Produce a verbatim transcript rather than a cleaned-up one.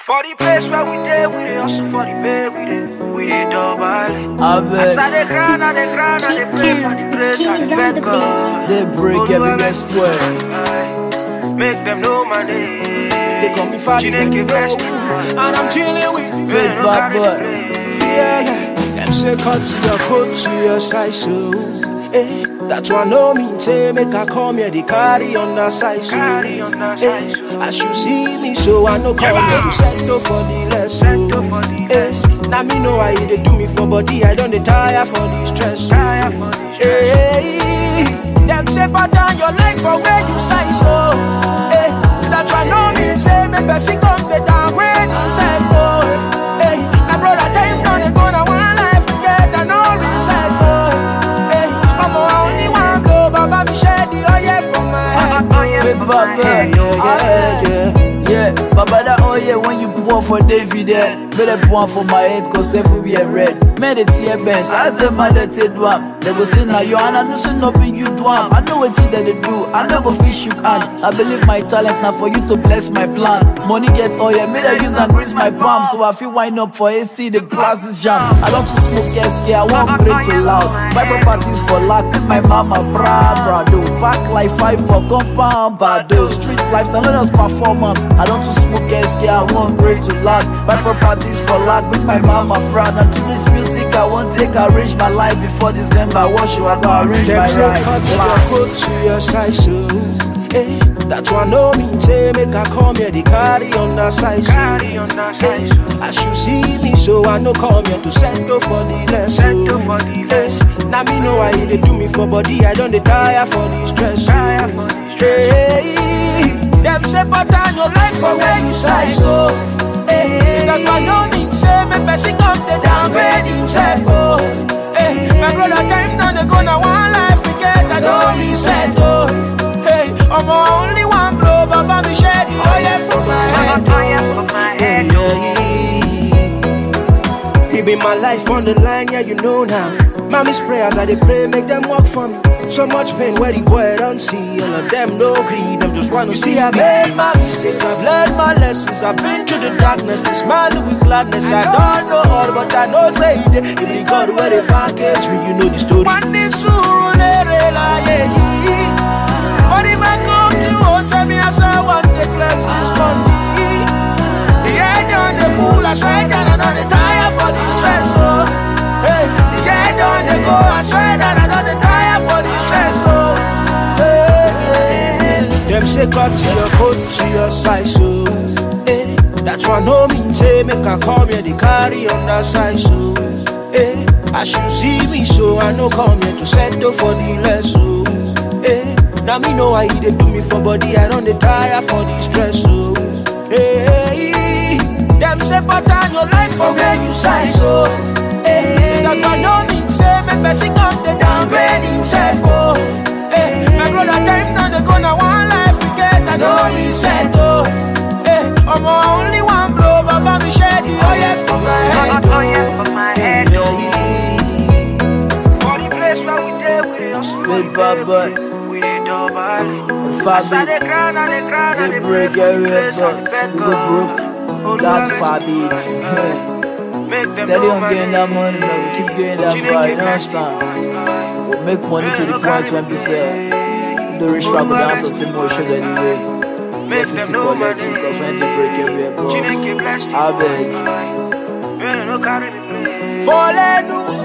For the place where we dey, we dey hustle for the pay, we dey, we dey double. I bet. As I dey grind, I dey grind, I dey pray for the grace, I dey beg God. They break every square. Make them know my name. They call me Fadi, and I'm chilling with Big bad boy. yeah, yeah. Them say cut to your coat to your size, so eh. That's why no mean say make I come here, they carry on the size, so eh. As you see me, so I know come here to settle for the less, so eh. Now me know why they do me for body, I don't dey tire for the stress, so eh. Them say but down your life for where you size, so eh. That's why no mean say me person come be downgrade himself, oh eh. My brother tell him no, they gonna one life forget I no reset, oh eh. I'm only one blow, Baba me shed the oil from my head. Big bad boy. Yeah, yeah, Yeah, Baba that oh yeah, when you pour for David there, better pour for my head, cause every we are red. Made it tear bands, ask them how they take one. They go say now you and I know say no be you do am. I know what you that they do, I know go fish you can. I believe my talent now for you to bless my plan. Money get oh yeah, made I use and grease my palm. So I feel wind up for A C, the blast this jam. I don't to smoke S K, I won't break too loud. My properties for luck, with my mama brad, brado. Back like five for compound, bado. Street lifestyle, let us perform. I don't to smoke S K, I won't break too loud. My properties for luck, with my mama brad. And to this music, I won't take arrange my life before December. I wash you, I gotta arrange them my say life. cut to your coat to your size, so eh. That's why no mean say make I come here, they carry on the size, so eh. As you see me, so I know come here to settle for the less, so eh. Now me know why they do me for body, I don't dey tire for the stress, so eh. Them say but down your life for where you size, so eh. That's why no mean say make person come they downgrade himself, oh eh. My brother time now they gonna one life forget I don't reset, oh hey. I'm only one blow, Baba me shed the oil from my head, he be my life on the line, yeah you know now. Mommy's prayers I they pray, make them work for me. So much pain where the boy don't see. All of them no greed, them just want to see. I made my mistakes, I've learned my lessons. I've been through the darkness, they smile with gladness. I don't know all, but I know say it. If the God where they package me, you know the story. One is to but if I come to hold, tell me as I want to flex this money. The head on the fool, I swear that I don't tire for this stress, oh hey. The head on the go, I swear that I don't tire for this stress, oh hey. Them say cut to your coat to your size, so hey. That's why no mean say make I come here, they carry on that size, so hey. As you see me, so I know come here to settle for the less, so hey. Now me know why they do me for body, I don't dey tire for the stress, so hey. Them say but down your life for where you size, so hey. That's why no mean say me person come they downgrade himself, oh hey. My brother time now they gonna one life forget I don't reset, oh hey. I'm only one blow, Baba me shed the oil from my head, oh from my head, oh. For the place where we dey, we dey hustle for Big bad boy. Fabi, they break every box. We go broke, that's Fabi. Steady on getting that money, man. We keep getting that buy, you understand? We'll make money to the point when we say the rich rock will dance or sing more shit anyway. If it's the collection, because when they break every box, I beg. Follow